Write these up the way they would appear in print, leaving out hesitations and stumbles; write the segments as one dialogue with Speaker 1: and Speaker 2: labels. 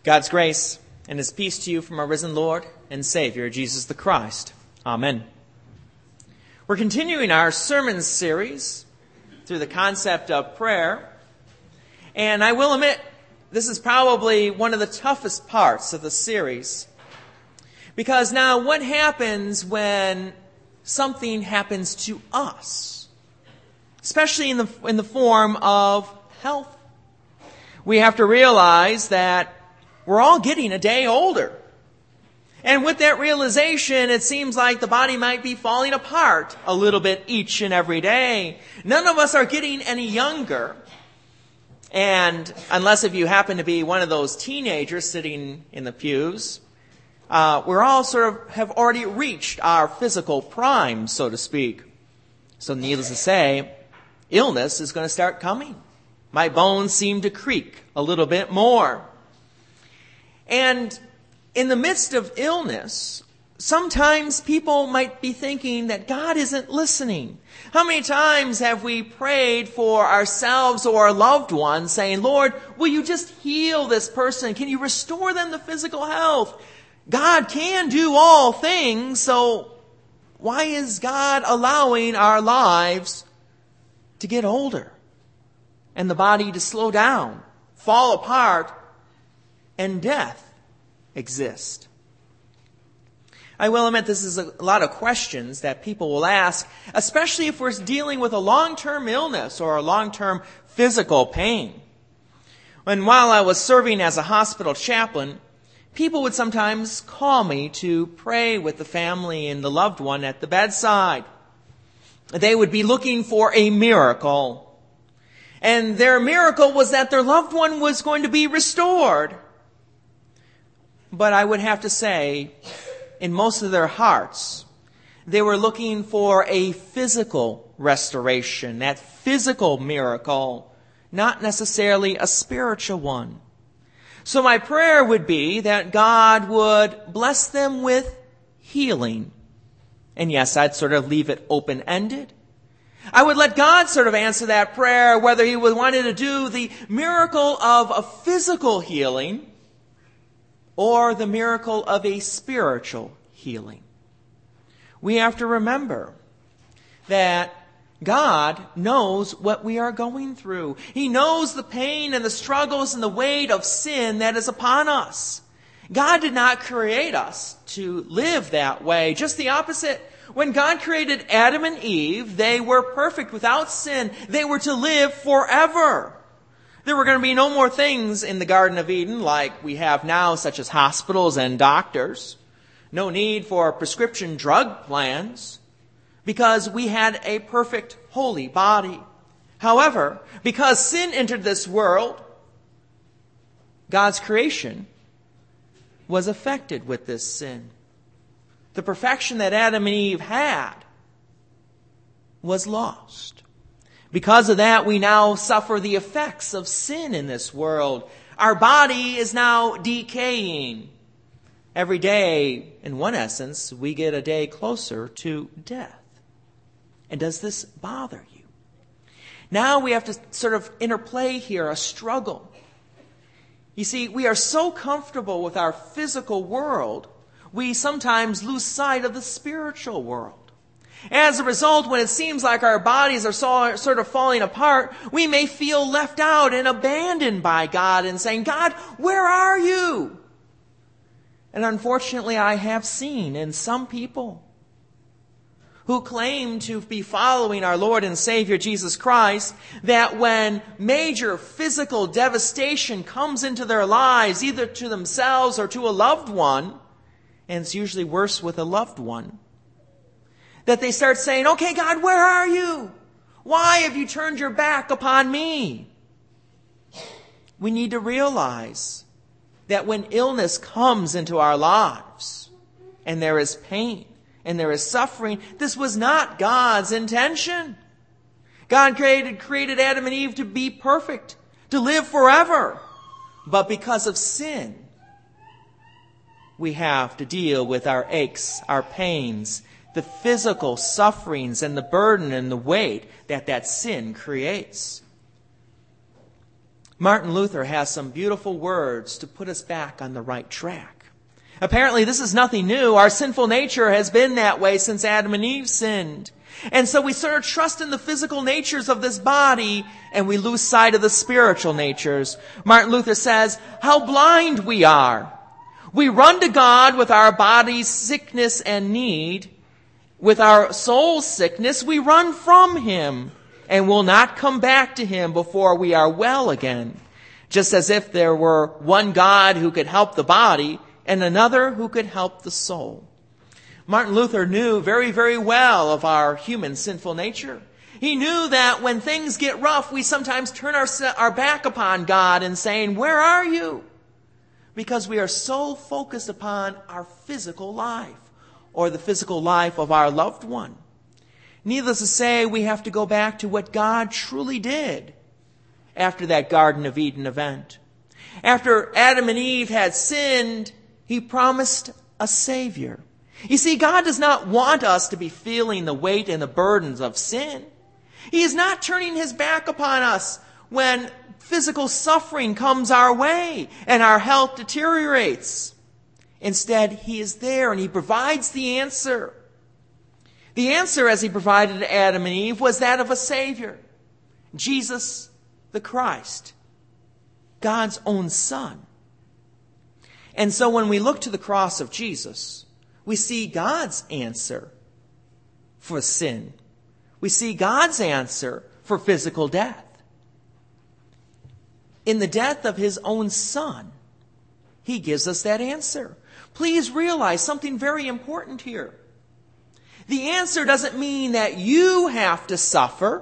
Speaker 1: God's grace and His peace to you from our risen Lord and Savior, Jesus the Christ. Amen. We're continuing our sermon series through the concept of prayer. And I will admit, this is probably one of the toughest parts of the series. Because now, what happens when something happens to us? Especially in the form of health. We have to realize that we're all getting a day older. And with that realization, it seems like the body might be falling apart a little bit each and every day. None of us are getting any younger. And unless if you happen to be one of those teenagers sitting in the pews, we're all sort of have already reached our physical prime, so to speak. So needless to say, illness is going to start coming. My bones seem to creak a little bit more. And in the midst of illness, sometimes people might be thinking that God isn't listening. How many times have we prayed for ourselves or our loved ones saying, Lord, will you just heal this person? Can you restore them to physical health? God can do all things, so why is God allowing our lives to get older and the body to slow down, fall apart, and death exist? I will admit this is a lot of questions that people will ask, especially if we're dealing with a long-term illness or a long-term physical pain. And while I was serving as a hospital chaplain, people would sometimes call me to pray with the family and the loved one at the bedside. They would be looking for a miracle. And their miracle was that their loved one was going to be restored. But I would have to say, in most of their hearts, they were looking for a physical restoration, that physical miracle, not necessarily a spiritual one. So my prayer would be that God would bless them with healing. And yes, I'd sort of leave it open-ended. I would let God sort of answer that prayer, whether He would wanted to do the miracle of a physical healing or the miracle of a spiritual healing. We have to remember that God knows what we are going through. He knows the pain and the struggles and the weight of sin that is upon us. God did not create us to live that way. Just the opposite. When God created Adam and Eve, they were perfect without sin. They were to live forever. There were going to be no more things in the Garden of Eden like we have now, such as hospitals and doctors. No need for prescription drug plans because we had a perfect, holy body. However, because sin entered this world, God's creation was affected with this sin. The perfection that Adam and Eve had was lost. Because of that, we now suffer the effects of sin in this world. Our body is now decaying. Every day, in one essence, we get a day closer to death. And does this bother you? Now we have to sort of interplay here a struggle. You see, we are so comfortable with our physical world, we sometimes lose sight of the spiritual world. As a result, when it seems like our bodies are sort of falling apart, we may feel left out and abandoned by God and saying, God, where are you? And unfortunately, I have seen in some people who claim to be following our Lord and Savior Jesus Christ, that when major physical devastation comes into their lives, either to themselves or to a loved one, and it's usually worse with a loved one, that they start saying, okay, God, where are you? Why have you turned your back upon me? We need to realize that when illness comes into our lives, and there is pain, and there is suffering, this was not God's intention. God created Adam and Eve to be perfect, to live forever. But because of sin, we have to deal with our aches, our pains, the physical sufferings and the burden and the weight that sin creates. Martin Luther has some beautiful words to put us back on the right track. Apparently, this is nothing new. Our sinful nature has been that way since Adam and Eve sinned. And so we sort of trust in the physical natures of this body, and we lose sight of the spiritual natures. Martin Luther says, how blind we are. We run to God with our body's sickness and need. With our soul's sickness, we run from Him and will not come back to Him before we are well again. Just as if there were one God who could help the body and another who could help the soul. Martin Luther knew very, very well of our human sinful nature. He knew that when things get rough, we sometimes turn our back upon God and saying, where are you? Because we are so focused upon our physical life or the physical life of our loved one. Needless to say, we have to go back to what God truly did after that Garden of Eden event. After Adam and Eve had sinned, He promised a Savior. You see, God does not want us to be feeling the weight and the burdens of sin. He is not turning His back upon us when physical suffering comes our way and our health deteriorates. Instead, He is there and He provides the answer. The answer, as He provided to Adam and Eve, was that of a Savior, Jesus the Christ, God's own Son. And so when we look to the cross of Jesus, we see God's answer for sin. We see God's answer for physical death. In the death of His own Son, He gives us that answer. Please realize something very important here. The answer doesn't mean that you have to suffer.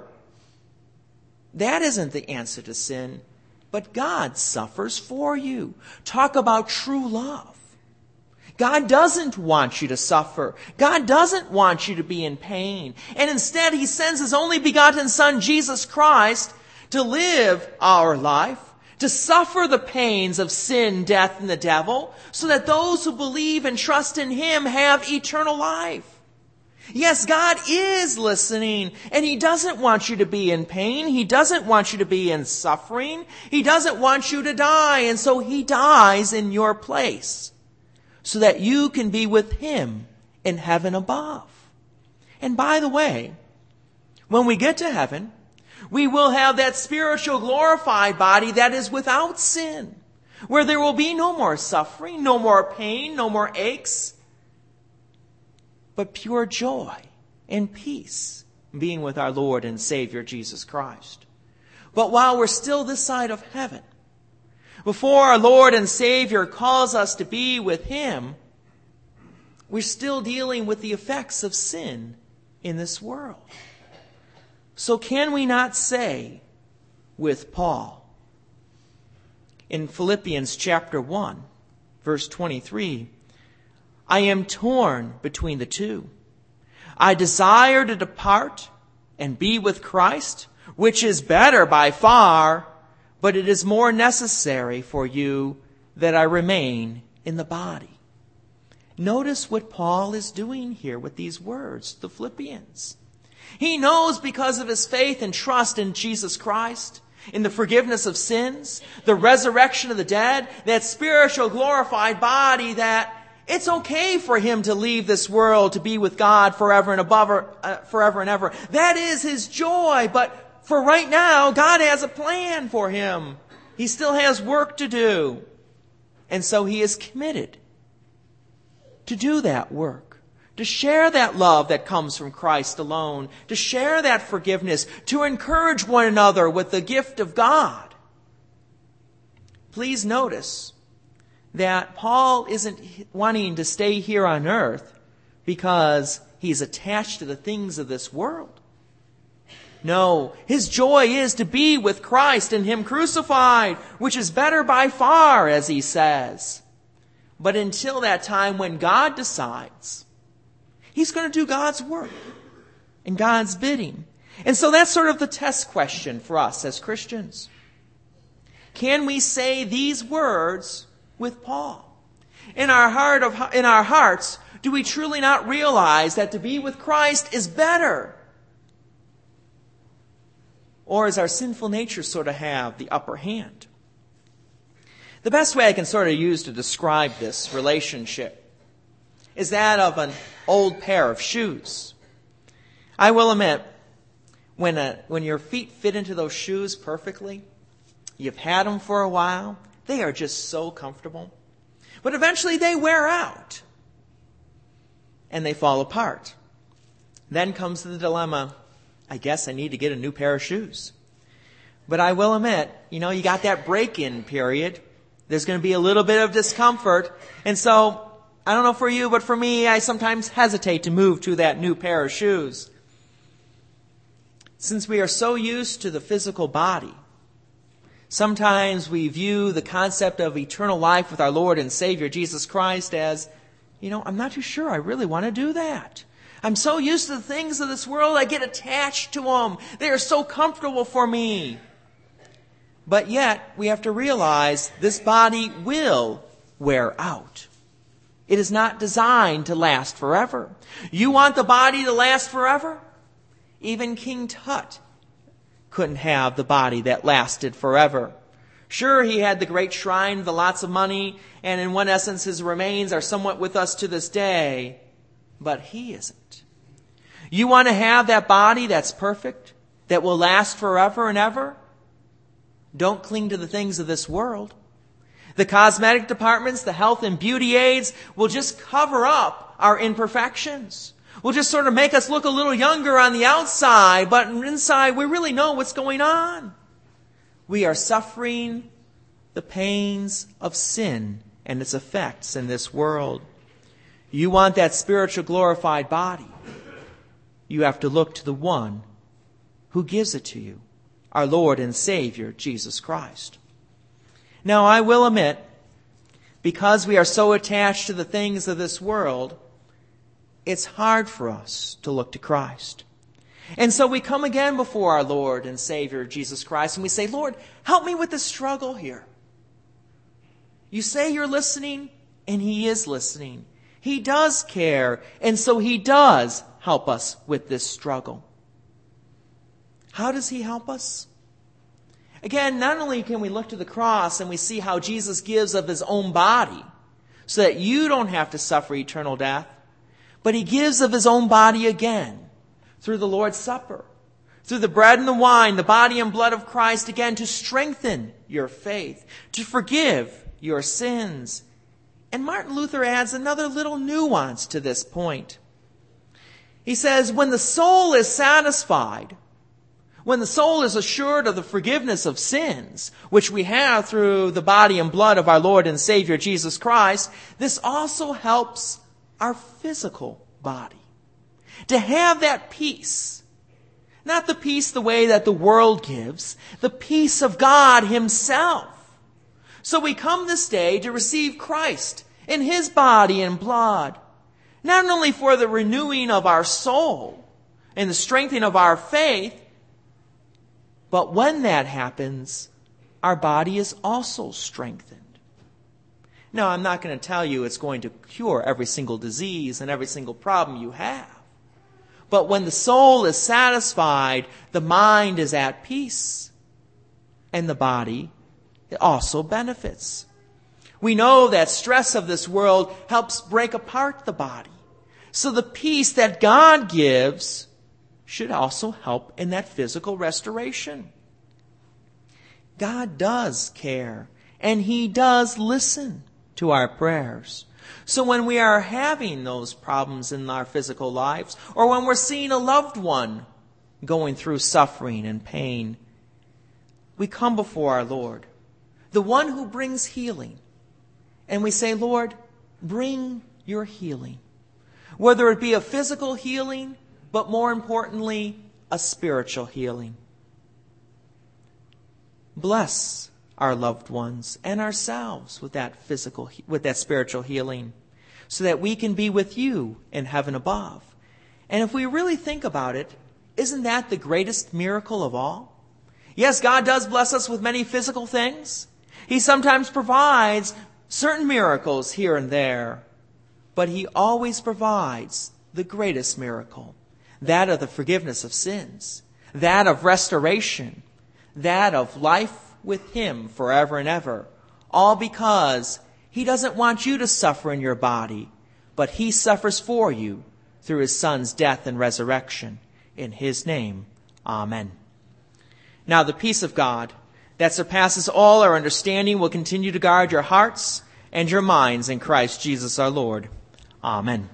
Speaker 1: That isn't the answer to sin. But God suffers for you. Talk about true love. God doesn't want you to suffer. God doesn't want you to be in pain. And instead, He sends His only begotten Son, Jesus Christ, to live our life, to suffer the pains of sin, death, and the devil, so that those who believe and trust in Him have eternal life. Yes, God is listening, and He doesn't want you to be in pain. He doesn't want you to be in suffering. He doesn't want you to die, and so He dies in your place, so that you can be with Him in heaven above. And by the way, when we get to heaven, we will have that spiritual glorified body that is without sin, where there will be no more suffering, no more pain, no more aches, but pure joy and peace being with our Lord and Savior Jesus Christ. But while we're still this side of heaven, before our Lord and Savior calls us to be with Him, we're still dealing with the effects of sin in this world. So can we not say with Paul in Philippians chapter 1, verse 23, I am torn between the two. I desire to depart and be with Christ, which is better by far, but it is more necessary for you that I remain in the body. Notice what Paul is doing here with these words, the Philippians. He knows because of his faith and trust in Jesus Christ, in the forgiveness of sins, the resurrection of the dead, that spiritual glorified body, that it's okay for him to leave this world to be with God forever and ever. That is his joy, but for right now, God has a plan for him. He still has work to do. And so he is committed to do that work, to share that love that comes from Christ alone, to share that forgiveness, to encourage one another with the gift of God. Please notice that Paul isn't wanting to stay here on earth because he's attached to the things of this world. No, his joy is to be with Christ and Him crucified, which is better by far, as he says. But until that time when God decides, he's going to do God's work and God's bidding. And so that's sort of the test question for us as Christians. Can we say these words with Paul? In our hearts, do we truly not realize that to be with Christ is better? Or does our sinful nature sort of have the upper hand? The best way I can sort of use to describe this relationship is that of an old pair of shoes. I will admit, when your feet fit into those shoes perfectly, you've had them for a while, they are just so comfortable. But eventually they wear out and they fall apart. Then comes the dilemma, I guess I need to get a new pair of shoes. But I will admit, you got that break-in period. There's going to be a little bit of discomfort. And so, I don't know for you, but for me, I sometimes hesitate to move to that new pair of shoes. Since we are so used to the physical body, sometimes we view the concept of eternal life with our Lord and Savior Jesus Christ as, I'm not too sure I really want to do that. I'm so used to the things of this world, I get attached to them. They are so comfortable for me. But yet, we have to realize this body will wear out. It is not designed to last forever. You want the body to last forever? Even King Tut couldn't have the body that lasted forever. Sure, he had the great shrine, the lots of money, and in one essence his remains are somewhat with us to this day, but he isn't. You want to have that body that's perfect, that will last forever and ever? Don't cling to the things of this world. The cosmetic departments, the health and beauty aids will just cover up our imperfections. Will just sort of make us look a little younger on the outside, but inside we really know what's going on. We are suffering the pains of sin and its effects in this world. You want that spiritual glorified body. You have to look to the one who gives it to you, our Lord and Savior, Jesus Christ. Now, I will admit, because we are so attached to the things of this world, it's hard for us to look to Christ. And so we come again before our Lord and Savior, Jesus Christ, and we say, Lord, help me with this struggle here. You say you're listening, and He is listening. He does care, and so He does help us with this struggle. How does He help us? Again, not only can we look to the cross and we see how Jesus gives of His own body so that you don't have to suffer eternal death, but He gives of His own body again through the Lord's Supper, through the bread and the wine, the body and blood of Christ, again to strengthen your faith, to forgive your sins. And Martin Luther adds another little nuance to this point. He says, when the soul is satisfied, when the soul is assured of the forgiveness of sins, which we have through the body and blood of our Lord and Savior Jesus Christ, this also helps our physical body to have that peace. Not the peace the way that the world gives, the peace of God Himself. So we come this day to receive Christ in His body and blood, not only for the renewing of our soul and the strengthening of our faith, but when that happens, our body is also strengthened. Now, I'm not going to tell you it's going to cure every single disease and every single problem you have. But when the soul is satisfied, the mind is at peace. And the body also benefits. We know that stress of this world helps break apart the body. So the peace that God gives should also help in that physical restoration. God does care, and He does listen to our prayers. So when we are having those problems in our physical lives, or when we're seeing a loved one going through suffering and pain, we come before our Lord, the one who brings healing, and we say, Lord, bring your healing. Whether it be a physical healing, but more importantly, a spiritual healing. Bless our loved ones and ourselves with that spiritual healing, so that we can be with you in heaven above. And if we really think about it, isn't that the greatest miracle of all? Yes, God does bless us with many physical things. He sometimes provides certain miracles here and there, but He always provides the greatest miracle, that of the forgiveness of sins, that of restoration, that of life with him forever and ever, all because he doesn't want you to suffer in your body, but he suffers for you through his Son's death and resurrection. In his name, amen. Now the peace of God that surpasses all our understanding will continue to guard your hearts and your minds in Christ Jesus our Lord. Amen.